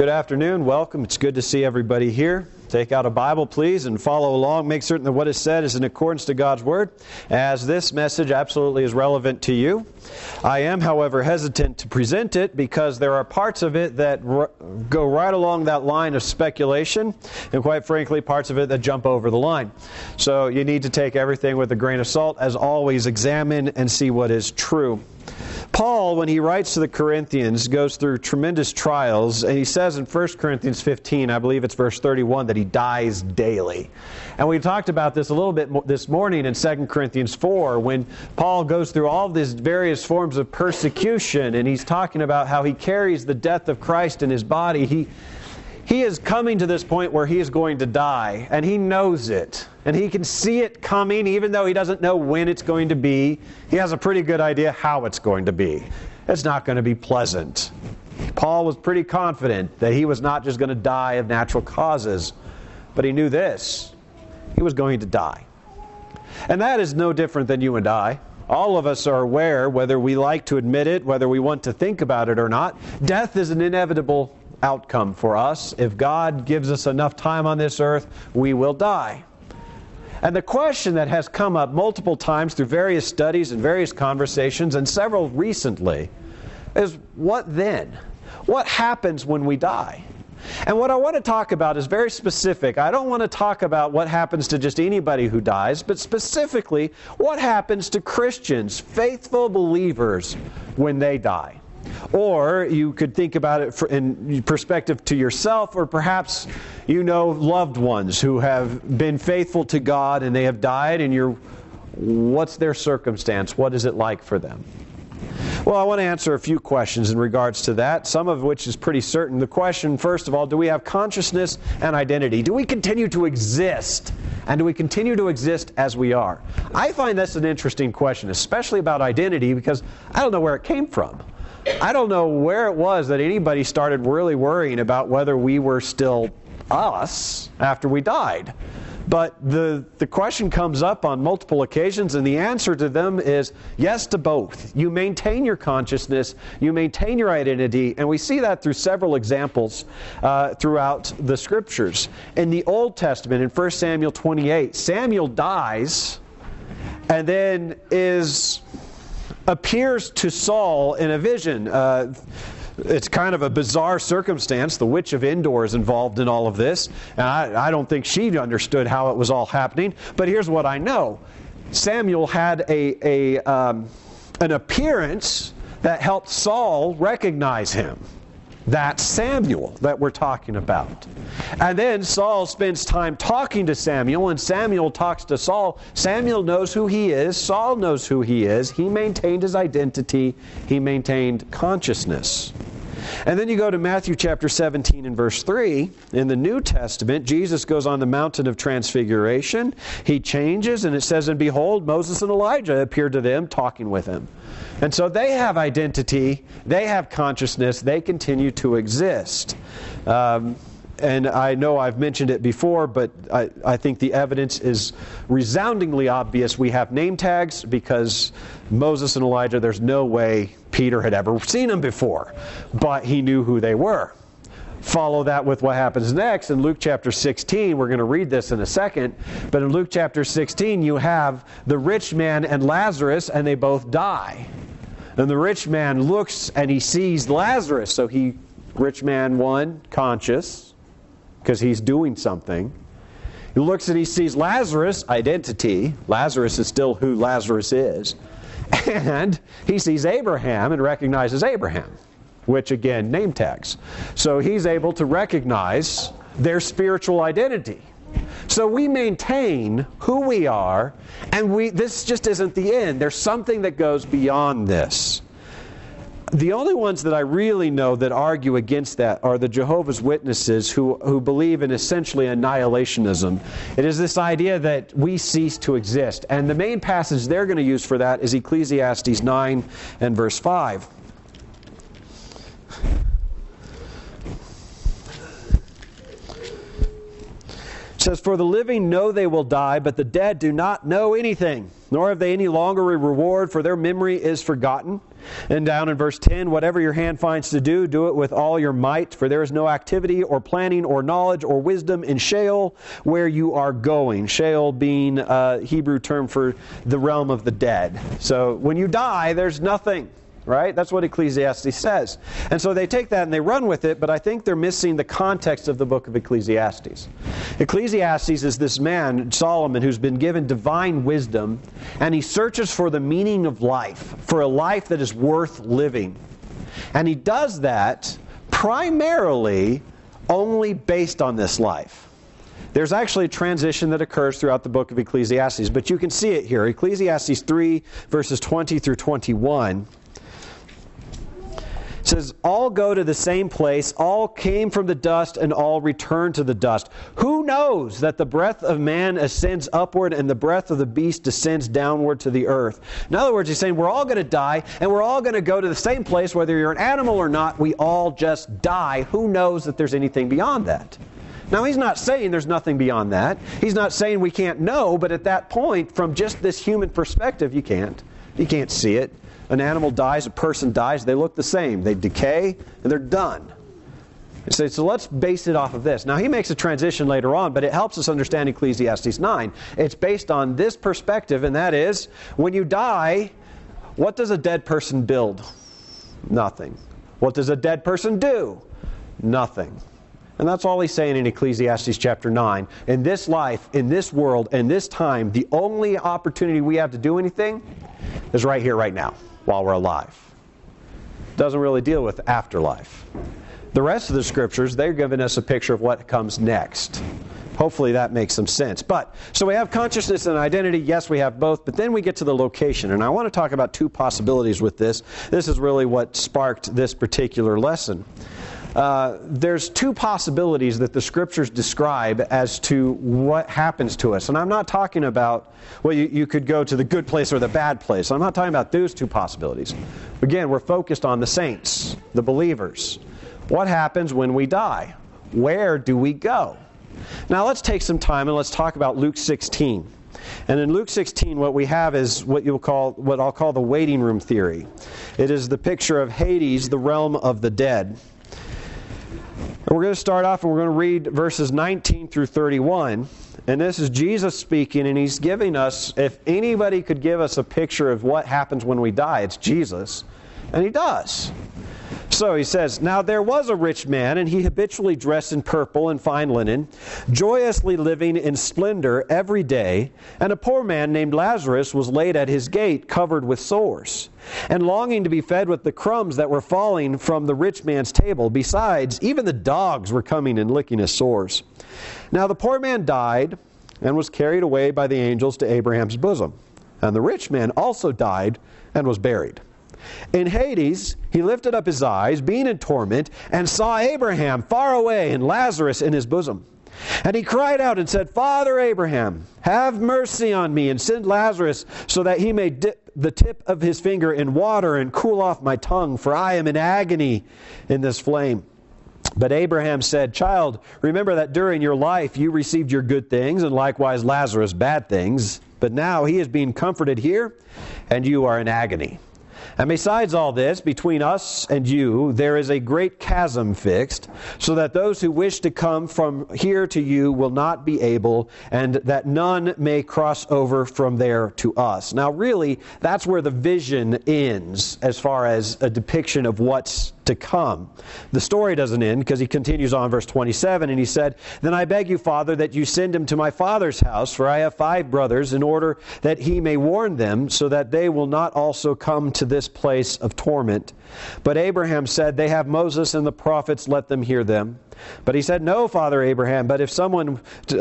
Good afternoon. Welcome. It's good to see everybody here. Take out a Bible, please, and follow along. Make certain that what is said is in accordance to God's Word, as this message absolutely is relevant to you. I am, however, hesitant to present it because there are parts of it that go right along that line of speculation, and quite frankly, parts of it that jump over the line. So you need to take everything with a grain of salt. As always, examine and see what is true. Paul, when he writes to the Corinthians, goes through tremendous trials, and he says in 1 Corinthians 15, I believe it's verse 31, that he dies daily. And we talked about this a little bit this morning in 2 Corinthians 4, when Paul goes through all of these various forms of persecution, and he's talking about how he carries the death of Christ in his body. He is coming to this point where he is going to die, and he knows it. And he can see it coming, even though he doesn't know when it's going to be. He has a pretty good idea how it's going to be. It's not going to be pleasant. Paul was pretty confident that he was not just going to die of natural causes, but he knew this: he was going to die. And that is no different than you and I. All of us are aware, whether we like to admit it, whether we want to think about it or not, death is an inevitable outcome for us. If God gives us enough time on this earth, we will die. And the question that has come up multiple times through various studies and various conversations, and several recently, is what then? What happens when we die? And what I want to talk about is very specific. I don't want to talk about what happens to just anybody who dies, but specifically what happens to Christians, faithful believers, when they die. Or you could think about it in perspective to yourself, or perhaps you know loved ones who have been faithful to God and they have died, and what's their circumstance? What is it like for them? Well, I want to answer a few questions in regards to that, some of which is pretty certain. The question, first of all, do we have consciousness and identity? Do we continue to exist? And do we continue to exist as we are? I find that's an interesting question, especially about identity, because I don't know where it came from. I don't know where it was that anybody started really worrying about whether we were still us after we died. But the question comes up on multiple occasions, and the answer to them is yes to both. You maintain your consciousness, you maintain your identity, and we see that through several examples throughout the Scriptures. In the Old Testament, in 1 Samuel 28, Samuel dies and then appears to Saul in a vision. It's kind of a bizarre circumstance. The witch of Endor is involved in all of this, and I don't think she understood how it was all happening. But here's what I know. Samuel had an appearance that helped Saul recognize him. That's Samuel that we're talking about. And then Saul spends time talking to Samuel, and Samuel talks to Saul. Samuel knows who he is. Saul knows who he is. He maintained his identity. He maintained consciousness. And then you go to Matthew chapter 17 and verse 3. In the New Testament, Jesus goes on the mountain of transfiguration. He changes, and it says, "And behold, Moses and Elijah appeared to them, talking with him." And so they have identity, they have consciousness, they continue to exist. And I know I've mentioned it before, but I think the evidence is resoundingly obvious. We have name tags because Moses and Elijah, there's no way Peter had ever seen them before, but he knew who they were. Follow that with what happens next in Luke chapter 16. We're going to read this in a second. But in Luke chapter 16, you have the rich man and Lazarus, and they both die. And the rich man looks and he sees Lazarus. So rich man 1, conscious, because he's doing something. He looks and he sees Lazarus, identity. Lazarus is still who Lazarus is. And he sees Abraham and recognizes Abraham, which again, name tags. So he's able to recognize their spiritual identity. So we maintain who we are, and this just isn't the end. There's something that goes beyond this. The only ones that I really know that argue against that are the Jehovah's Witnesses, who believe in essentially annihilationism. It is this idea that we cease to exist. And the main passage they're going to use for that is Ecclesiastes 9 and verse 5. says, "For the living know they will die, but the dead do not know anything, nor have they any longer a reward, for their memory is forgotten." And down in verse 10, "Whatever your hand finds to do, do it with all your might, for there is no activity or planning or knowledge or wisdom in Sheol where you are going." Sheol being a Hebrew term for the realm of the dead. So when you die, there's nothing. Right? That's what Ecclesiastes says. And so they take that and they run with it, but I think they're missing the context of the book of Ecclesiastes. Ecclesiastes is this man, Solomon, who's been given divine wisdom, and he searches for the meaning of life, for a life that is worth living. And he does that primarily only based on this life. There's actually a transition that occurs throughout the book of Ecclesiastes, but you can see it here. Ecclesiastes 3, verses 20 through 21. It says, "All go to the same place, all came from the dust, and all return to the dust. Who knows that the breath of man ascends upward, and the breath of the beast descends downward to the earth?" In other words, he's saying we're all going to die, and we're all going to go to the same place, whether you're an animal or not. We all just die. Who knows that there's anything beyond that? Now, he's not saying there's nothing beyond that. He's not saying we can't know, but at that point, from just this human perspective, you can't. You can't see it. An animal dies, a person dies, they look the same. They decay, and they're done. So let's base it off of this. Now, he makes a transition later on, but it helps us understand Ecclesiastes 9. It's based on this perspective, and that is, when you die, what does a dead person build? Nothing. What does a dead person do? Nothing. And that's all he's saying in Ecclesiastes chapter 9. In this life, in this world, in this time, the only opportunity we have to do anything is right here, right now, while we're alive. Doesn't really deal with afterlife. The rest of the scriptures, they're giving us a picture of what comes next. Hopefully that makes some sense. So we have consciousness and identity. Yes, we have both. But then we get to the location. And I want to talk about two possibilities with this. This is really what sparked this particular lesson. There's two possibilities that the scriptures describe as to what happens to us. And I'm not talking about, well, you could go to the good place or the bad place. I'm not talking about those two possibilities. Again, we're focused on the saints, the believers. What happens when we die? Where do we go? Now let's take some time and let's talk about Luke 16. And in Luke 16, what we have is what I'll call the waiting room theory. It is the picture of Hades, the realm of the dead. And we're going to start off and we're going to read verses 19 through 31. And this is Jesus speaking, and he's giving us, if anybody could give us a picture of what happens when we die, it's Jesus. And he does. So he says, "Now there was a rich man, and he habitually dressed in purple and fine linen, joyously living in splendor every day. And a poor man named Lazarus was laid at his gate, covered with sores, and longing to be fed with the crumbs that were falling from the rich man's table. Besides, even the dogs were coming and licking his sores. Now the poor man died and was carried away by the angels to Abraham's bosom. And the rich man also died and was buried. In Hades, he lifted up his eyes, being in torment, and saw Abraham far away and Lazarus in his bosom. And he cried out and said, 'Father Abraham, have mercy on me, and send Lazarus so that he may dip the tip of his finger in water and cool off my tongue, for I am in agony in this flame.' But Abraham said, 'Child, remember that during your life you received your good things, and likewise Lazarus bad things. But now he is being comforted here, and you are in agony. And besides all this, between us and you, there is a great chasm fixed, so that those who wish to come from here to you will not be able, and that none may cross over from there to us.'" Now really, that's where the vision ends as far as a depiction of what's to come. The story doesn't end, because he continues on, verse 27, and he said, "Then I beg you, Father, that you send him to my father's house, for I have 5 brothers, in order that he may warn them, so that they will not also come to this place of torment." But Abraham said, "They have Moses and the prophets, let them hear them." But he said, "No, Father Abraham, but if someone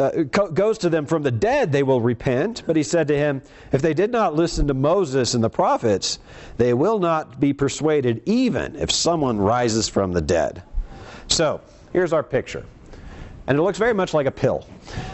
goes to them from the dead, they will repent." But he said to him, "If they did not listen to Moses and the prophets, they will not be persuaded, even if someone rises from the dead." So, here's our picture. And it looks very much like a pill.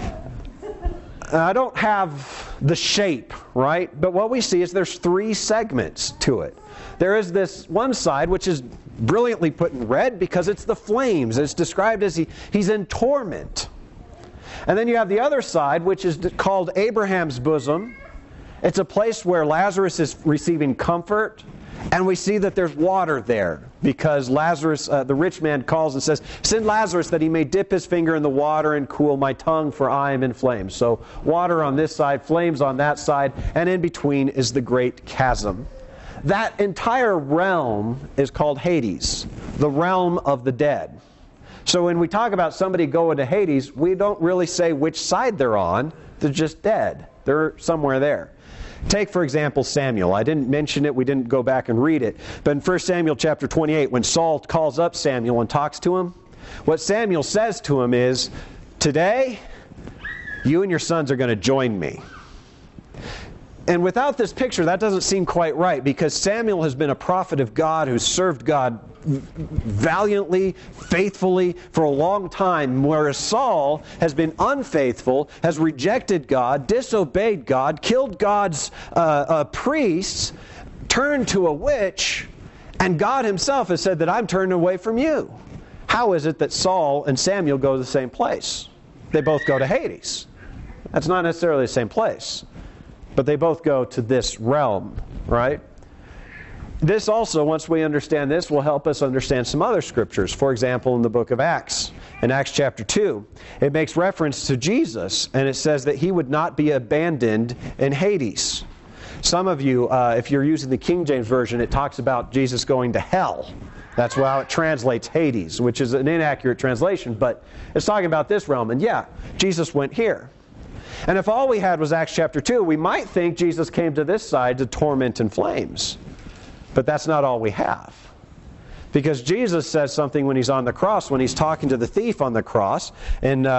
I don't have the shape, right? But what we see is there's 3 segments to it. There is this one side, which is brilliantly put in red because it's the flames. It's described as he's in torment. And then you have the other side, which is called Abraham's bosom. It's a place where Lazarus is receiving comfort, and we see that there's water there because Lazarus, the rich man, calls and says, "Send Lazarus that he may dip his finger in the water and cool my tongue, for I am in flames." So water on this side, flames on that side, and in between is the great chasm. That entire realm is called Hades, the realm of the dead. So when we talk about somebody going to Hades, we don't really say which side they're on. They're just dead. They're somewhere there. Take, for example, Samuel. I didn't mention it. We didn't go back and read it. But in 1 Samuel chapter 28, when Saul calls up Samuel and talks to him, what Samuel says to him is, "Today, you and your sons are going to join me." And without this picture, that doesn't seem quite right, because Samuel has been a prophet of God who's served God valiantly, faithfully for a long time, whereas Saul has been unfaithful, has rejected God, disobeyed God, killed God's priests, turned to a witch, and God himself has said that I'm turning away from you. How is it that Saul and Samuel go to the same place? They both go to Hades. That's not necessarily the same place, but they both go to this realm, right? This also, once we understand this, will help us understand some other scriptures. For example, in the book of Acts, in Acts chapter 2, it makes reference to Jesus, and it says that he would not be abandoned in Hades. Some of you, if you're using the King James Version, it talks about Jesus going to hell. That's how it translates Hades, which is an inaccurate translation, but it's talking about this realm. And yeah, Jesus went here. And if all we had was Acts chapter 2, we might think Jesus came to this side to torment in flames. But that's not all we have. Because Jesus says something when he's on the cross, when he's talking to the thief on the cross. In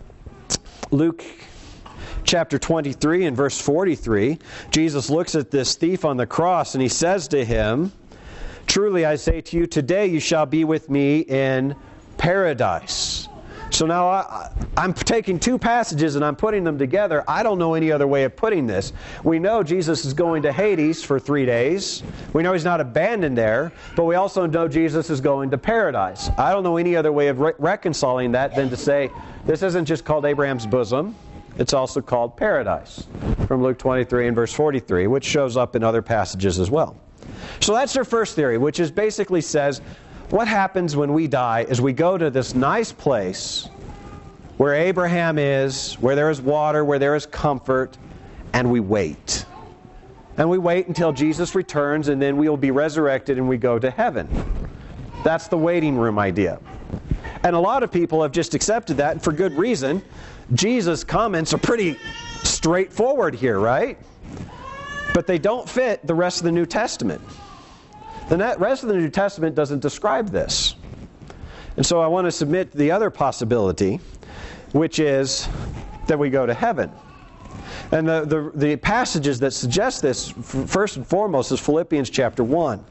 Luke chapter 23 and verse 43, Jesus looks at this thief on the cross and he says to him, "Truly I say to you, today you shall be with me in paradise." So now I'm taking two passages and I'm putting them together. I don't know any other way of putting this. We know Jesus is going to Hades for 3 days. We know he's not abandoned there, but we also know Jesus is going to paradise. I don't know any other way of reconciling that than to say this isn't just called Abraham's bosom. It's also called paradise from Luke 23 and verse 43, which shows up in other passages as well. So that's our first theory, which is basically says, what happens when we die is we go to this nice place where Abraham is, where there is water, where there is comfort, and we wait. And we wait until Jesus returns, and then we will be resurrected and we go to heaven. That's the waiting room idea. And a lot of people have just accepted that, and for good reason. Jesus' comments are pretty straightforward here, right? But they don't fit the rest of the New Testament. The rest of the New Testament doesn't describe this. And so I want to submit the other possibility, which is that we go to heaven. And the passages that suggest this, first and foremost, is Philippians chapter 1.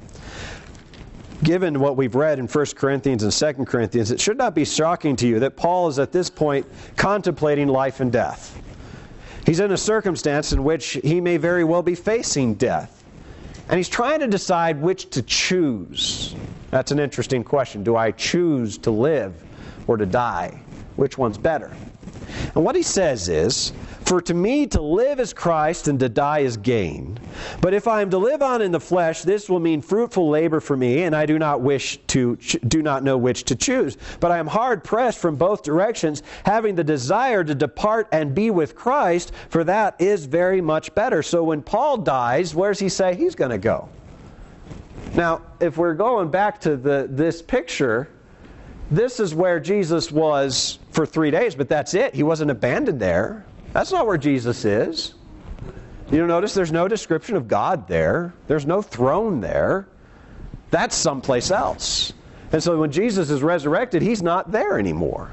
Given what we've read in 1 Corinthians and 2 Corinthians, it should not be shocking to you that Paul is at this point contemplating life and death. He's in a circumstance in which he may very well be facing death. And he's trying to decide which to choose. That's an interesting question. Do I choose to live or to die? Which one's better? And what he says is, "For to me to live is Christ and to die is gain. But if I am to live on in the flesh, this will mean fruitful labor for me, and I do not know which to choose. But I am hard pressed from both directions, having the desire to depart and be with Christ, for that is very much better." So when Paul dies, where does he say he's going to go? Now, if we're going back to this picture, this is where Jesus was for 3 days, but that's it. He wasn't abandoned there. That's not where Jesus is. You notice there's no description of God there. There's no throne there. That's someplace else. And so when Jesus is resurrected, he's not there anymore.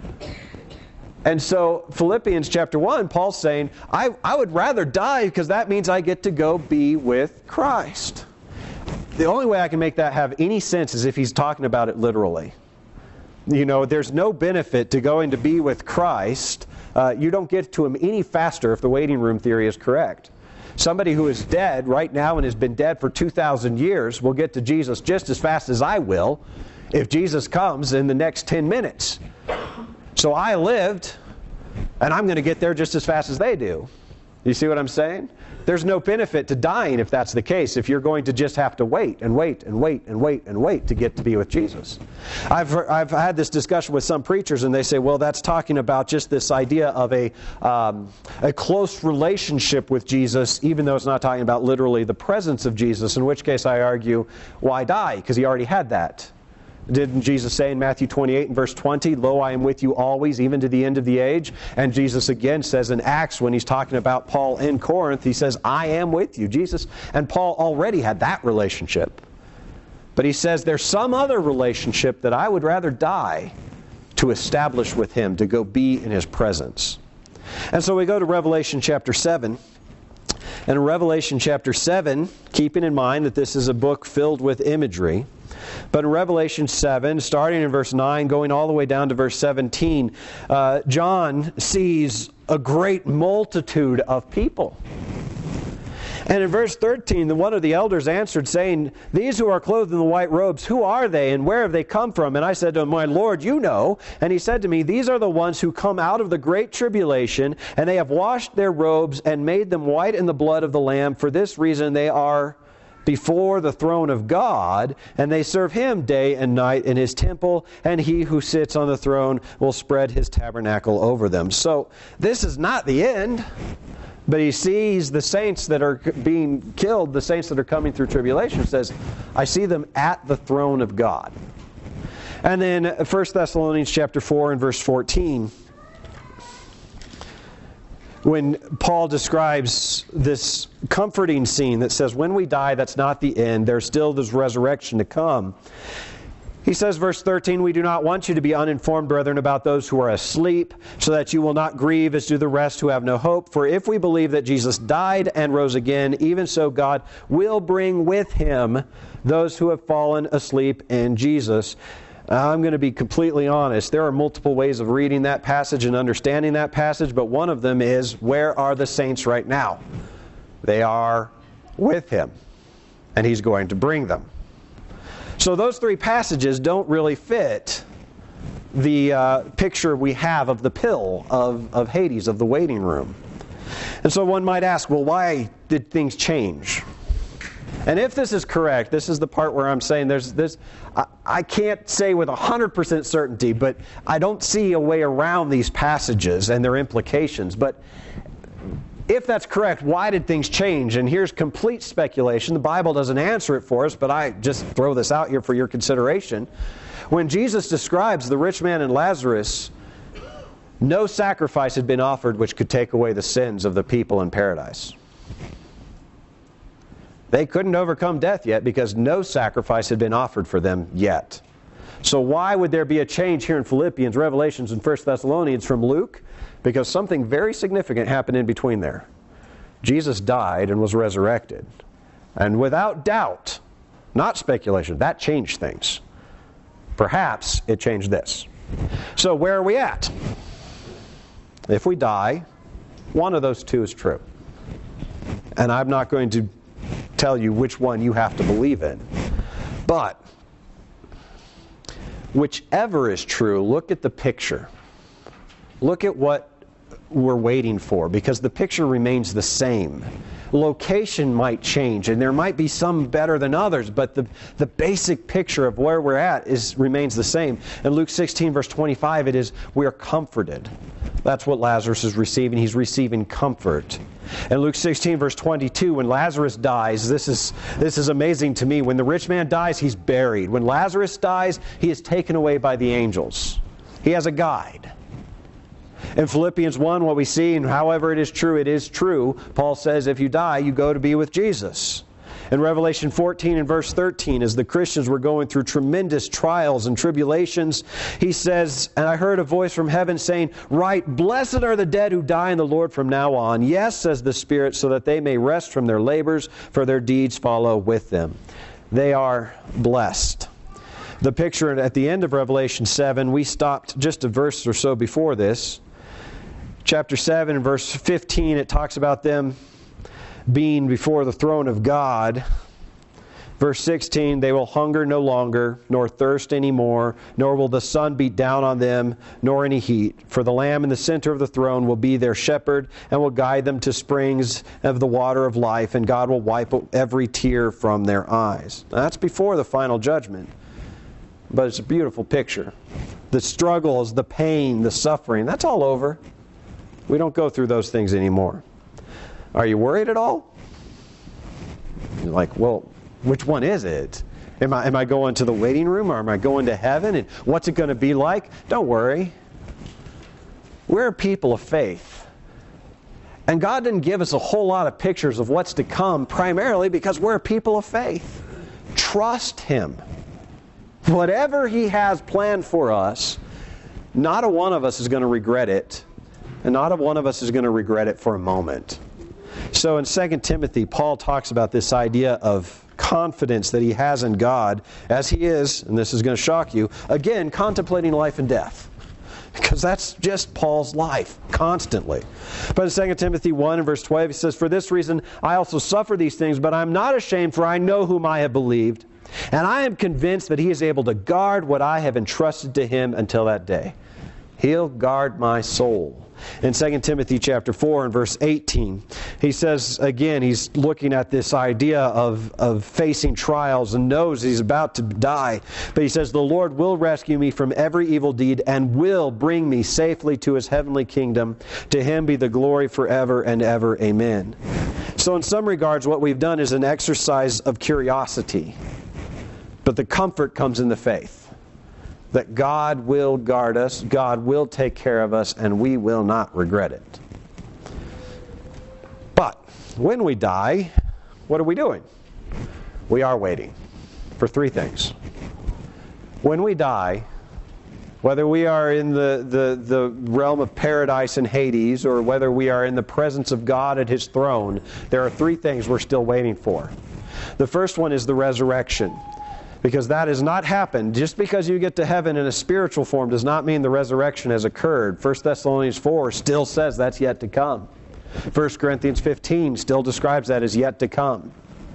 And so Philippians chapter 1, Paul's saying, I would rather die because that means I get to go be with Christ. The only way I can make that have any sense is if he's talking about it literally. You know, there's no benefit to going to be with Christ. You don't get to him any faster if the waiting room theory is correct. Somebody who is dead right now and has been dead for 2,000 years will get to Jesus just as fast as I will if Jesus comes in the next 10 minutes. So I lived And I'm going to get there just as fast as they do. You see what I'm saying? There's no benefit to dying if that's the case, if you're going to just have to wait and wait and wait and wait and wait to get to be with Jesus. I've had this discussion with some preachers, and they say, well, that's talking about just this idea of a close relationship with Jesus, even though it's not talking about literally the presence of Jesus, in which case I argue, why die? Because he already had that. Didn't Jesus say in Matthew 28 and verse 20, "Lo, I am with you always, even to the end of the age"? And Jesus again says in Acts, when he's talking about Paul in Corinth, he says, "I am with you." Jesus and Paul already had that relationship. But he says, there's some other relationship that I would rather die to establish with him, to go be in his presence. And so we go to Revelation chapter 7. And in Revelation chapter 7, keeping in mind that this is a book filled with imagery, but in Revelation 7, starting in verse 9, going all the way down to verse 17, John sees a great multitude of people. And in verse 13, one of the elders answered, saying, "These who are clothed in the white robes, who are they, and where have they come from?" And I said to him, "My Lord, you know." And he said to me, "These are the ones who come out of the great tribulation, and they have washed their robes and made them white in the blood of the Lamb. For this reason they are before the throne of God, and they serve him day and night in his temple, and he who sits on the throne will spread his tabernacle over them." So this is not the end, but he sees the saints that are being killed, the saints that are coming through tribulation. Says, I see them at the throne of God. And then 1 Thessalonians chapter 4 and verse 14, when Paul describes this comforting scene that says, when we die, that's not the end. There's still this resurrection to come. He says, verse 13, "We do not want you to be uninformed, brethren, about those who are asleep, so that you will not grieve as do the rest who have no hope. For if we believe that Jesus died and rose again, even so God will bring with him those who have fallen asleep in Jesus." I'm going to be completely honest. There are multiple ways of reading that passage and understanding that passage, but one of them is, where are the saints right now? They are with him, and he's going to bring them. So those three passages don't really fit the picture we have of the pill of Hades, of the waiting room. And so one might ask, well, why did things change? And if this is correct, this is the part where I'm saying I can't say with 100% certainty, but I don't see a way around these passages and their implications. But if that's correct, why did things change? And here's complete speculation. The Bible doesn't answer it for us, but I just throw this out here for your consideration. When Jesus describes the rich man and Lazarus, no sacrifice had been offered which could take away the sins of the people in paradise. They couldn't overcome death yet because no sacrifice had been offered for them yet. So why would there be a change here in Philippians, Revelations, and 1 Thessalonians from Luke? Because something very significant happened in between there. Jesus died and was resurrected. And without doubt, not speculation, that changed things. Perhaps it changed this. So where are we at? If we die, one of those two is true. And I'm not going to tell you which one you have to believe in. But whichever is true, look at the picture. Look at what we're waiting for, because the picture remains the same. Location might change, and there might be some better than others, but the basic picture of where we're at remains the same. In Luke 16, verse 25, it is, we are comforted. That's what Lazarus is receiving. He's receiving comfort. In Luke 16, verse 22, when Lazarus dies, this is amazing to me. When the rich man dies, he's buried. When Lazarus dies, he is taken away by the angels. He has a guide. In Philippians 1, what we see, and however it is true, Paul says if you die, you go to be with Jesus. In Revelation 14 and verse 13, as the Christians were going through tremendous trials and tribulations, he says, "And I heard a voice from heaven saying, 'Write, blessed are the dead who die in the Lord from now on. Yes, says the Spirit, so that they may rest from their labors, for their deeds follow with them.'" They are blessed. The picture at the end of Revelation 7, we stopped just a verse or so before this. Chapter 7 and verse 15, it talks about them being before the throne of God. Verse 16, they will hunger no longer, nor thirst any more, nor will the sun beat down on them, nor any heat. For the Lamb in the center of the throne will be their shepherd, and will guide them to springs of the water of life, and God will wipe every tear from their eyes. Now, that's before the final judgment, but it's a beautiful picture. The struggles, the pain, the suffering, that's all over. We don't go through those things anymore. Are you worried at all? You're like, well, which one is it? Am I going to the waiting room, or am I going to heaven? And what's it going to be like? Don't worry. We're a people of faith. And God didn't give us a whole lot of pictures of what's to come, primarily because we're a people of faith. Trust Him. Whatever He has planned for us, not a one of us is going to regret it. And not a one of us is going to regret it for a moment. So in 2 Timothy, Paul talks about this idea of confidence that he has in God as he is, and this is going to shock you, again, contemplating life and death. Because that's just Paul's life, constantly. But in 2 Timothy 1 and verse 12, he says, "For this reason I also suffer these things, but I am not ashamed, for I know whom I have believed, and I am convinced that He is able to guard what I have entrusted to Him until that day. He'll guard my soul." In 2 Timothy chapter 4 and verse 18, he says, again, he's looking at this idea of facing trials and knows he's about to die. But he says, "The Lord will rescue me from every evil deed and will bring me safely to His heavenly kingdom. To Him be the glory forever and ever. Amen." So in some regards, what we've done is an exercise of curiosity. But the comfort comes in the faith. That God will guard us, God will take care of us, and we will not regret it. But when we die, what are we doing? We are waiting for three things. When we die, whether we are in the realm of paradise in Hades, or whether we are in the presence of God at His throne, there are three things we're still waiting for. The first one is the resurrection. Because that has not happened. Just because you get to heaven in a spiritual form does not mean the resurrection has occurred. 1 Thessalonians 4 still says that's yet to come. 1 Corinthians 15 still describes that as yet to come.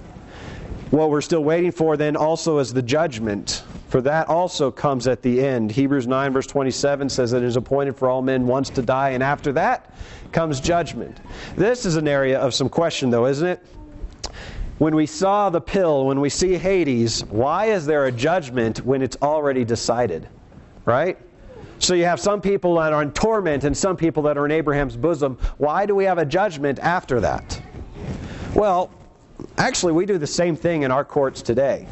What we're still waiting for then also is the judgment. For that also comes at the end. Hebrews 9 verse 27 says that it is appointed for all men once to die, and after that comes judgment. This is an area of some question though, isn't it? When we saw the pill, when we see Hades, why is there a judgment when it's already decided? Right? So you have some people that are in torment and some people that are in Abraham's bosom. Why do we have a judgment after that? Well, actually we do the same thing in our courts today.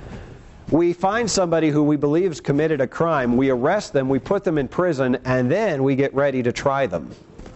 We find somebody who we believe has committed a crime, we arrest them, we put them in prison, and then we get ready to try them.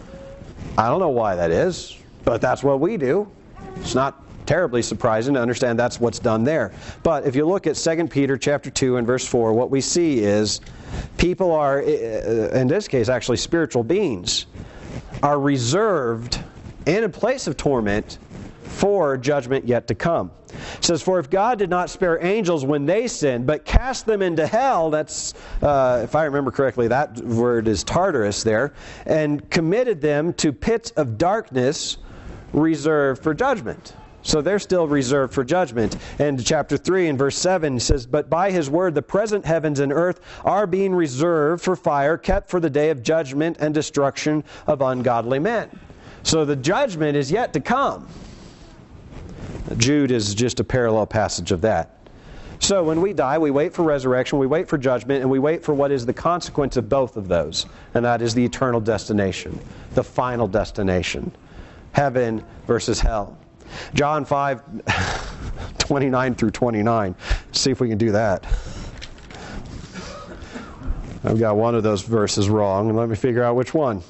I don't know why that is, but that's what we do. It's not terribly surprising to understand that's what's done there. But if you look at 2 Peter chapter 2 and verse 4, what we see is people are, in this case actually spiritual beings, are reserved in a place of torment for judgment yet to come. It says, "For if God did not spare angels when they sinned, but cast them into hell," that's, if I remember correctly, that word is Tartarus there, "and committed them to pits of darkness reserved for judgment." So they're still reserved for judgment. And chapter 3 and verse 7 says, "But by His word the present heavens and earth are being reserved for fire, kept for the day of judgment and destruction of ungodly men." So the judgment is yet to come. Jude is just a parallel passage of that. So when we die, we wait for resurrection, we wait for judgment, and we wait for what is the consequence of both of those. And that is the eternal destination, the final destination. Heaven versus hell. John 5, 29 through 29. See if we can do that. I've got one of those verses wrong, and let me figure out which one.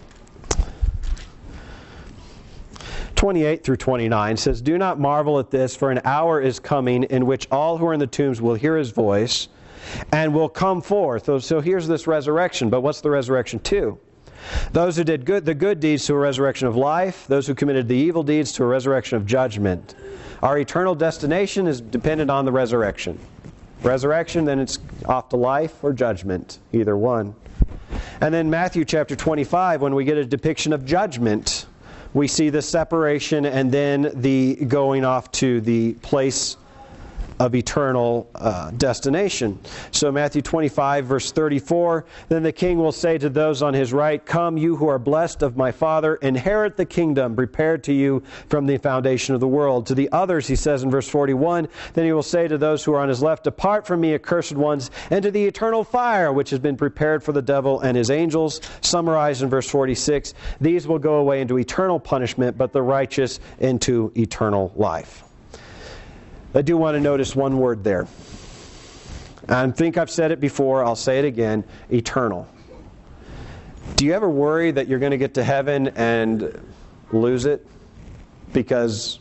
28 through 29 says, "Do not marvel at this, for an hour is coming in which all who are in the tombs will hear His voice and will come forth." So here's this resurrection, but what's the resurrection to? "Those who did the good deeds to a resurrection of life, those who committed the evil deeds to a resurrection of judgment." Our eternal destination is dependent on the resurrection. Resurrection, then it's off to life or judgment, either one. And then Matthew chapter 25, when we get a depiction of judgment, we see the separation and then the going off to the place of eternal destination. So Matthew 25, verse 34, then the king will say to those on his right, come, you who are blessed of my Father, inherit the kingdom prepared to you from the foundation of the world. To the others, he says in verse 41, then he will say to those who are on his left, depart from me, accursed ones, into the eternal fire, which has been prepared for the devil and his angels. Summarized in verse 46, these will go away into eternal punishment, but the righteous into eternal life. I do want to notice one word there. I think I've said it before, I'll say it again, eternal. Do you ever worry that you're going to get to heaven and lose it? Because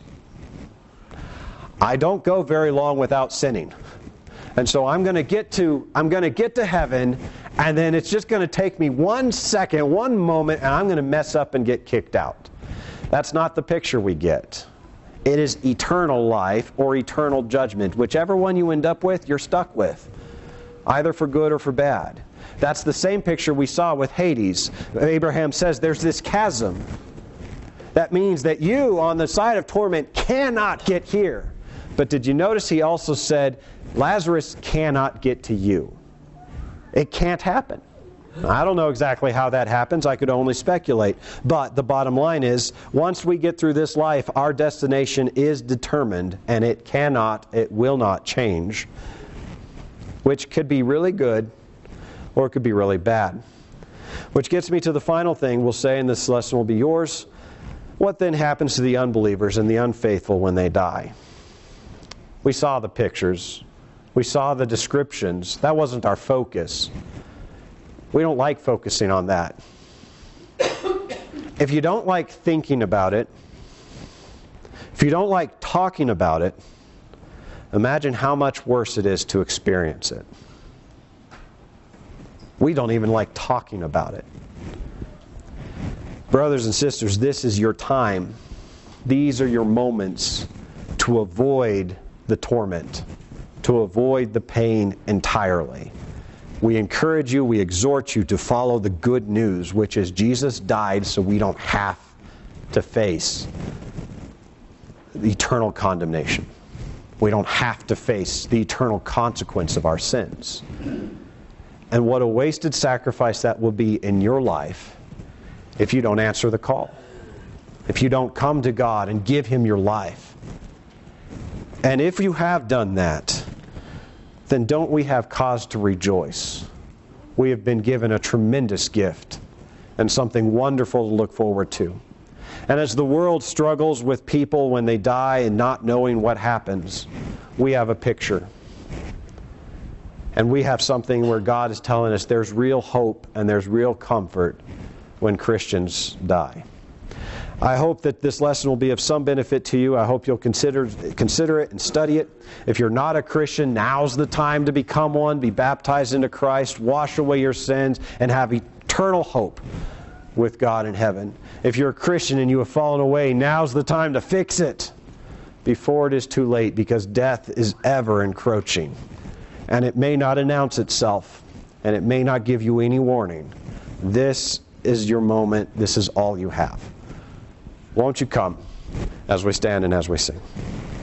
I don't go very long without sinning. And so I'm going to get to heaven, and then it's just going to take me 1 second, one moment, and I'm going to mess up and get kicked out. That's not the picture we get. It is eternal life or eternal judgment. Whichever one you end up with, you're stuck with, either for good or for bad. That's the same picture we saw with Hades. Abraham says there's this chasm. That means that you, on the side of torment, cannot get here. But did you notice he also said, Lazarus cannot get to you? It can't happen. I don't know exactly how that happens. I could only speculate. But the bottom line is, once we get through this life, our destination is determined, and it will not change, which could be really good, or it could be really bad. Which gets me to the final thing we'll say, and this lesson will be yours. What then happens to the unbelievers and the unfaithful when they die? We saw the pictures. We saw the descriptions. That wasn't our focus. We don't like focusing on that. If you don't like thinking about it, if you don't like talking about it, imagine how much worse it is to experience it. We don't even like talking about it. Brothers and sisters, this is your time. These are your moments to avoid the torment, to avoid the pain entirely. We encourage you, we exhort you to follow the good news, which is Jesus died so we don't have to face the eternal condemnation. We don't have to face the eternal consequence of our sins. And what a wasted sacrifice that will be in your life if you don't answer the call. If you don't come to God and give Him your life. And if you have done that, then don't we have cause to rejoice? We have been given a tremendous gift and something wonderful to look forward to. And as the world struggles with people when they die and not knowing what happens, we have a picture. And we have something where God is telling us there's real hope and there's real comfort when Christians die. I hope that this lesson will be of some benefit to you. I hope you'll consider it and study it. If you're not a Christian, now's the time to become one. Be baptized into Christ, wash away your sins, and have eternal hope with God in heaven. If you're a Christian and you have fallen away, now's the time to fix it before it is too late, because death is ever encroaching. And it may not announce itself, and it may not give you any warning. This is your moment. This is all you have. Won't you come as we stand and as we sing?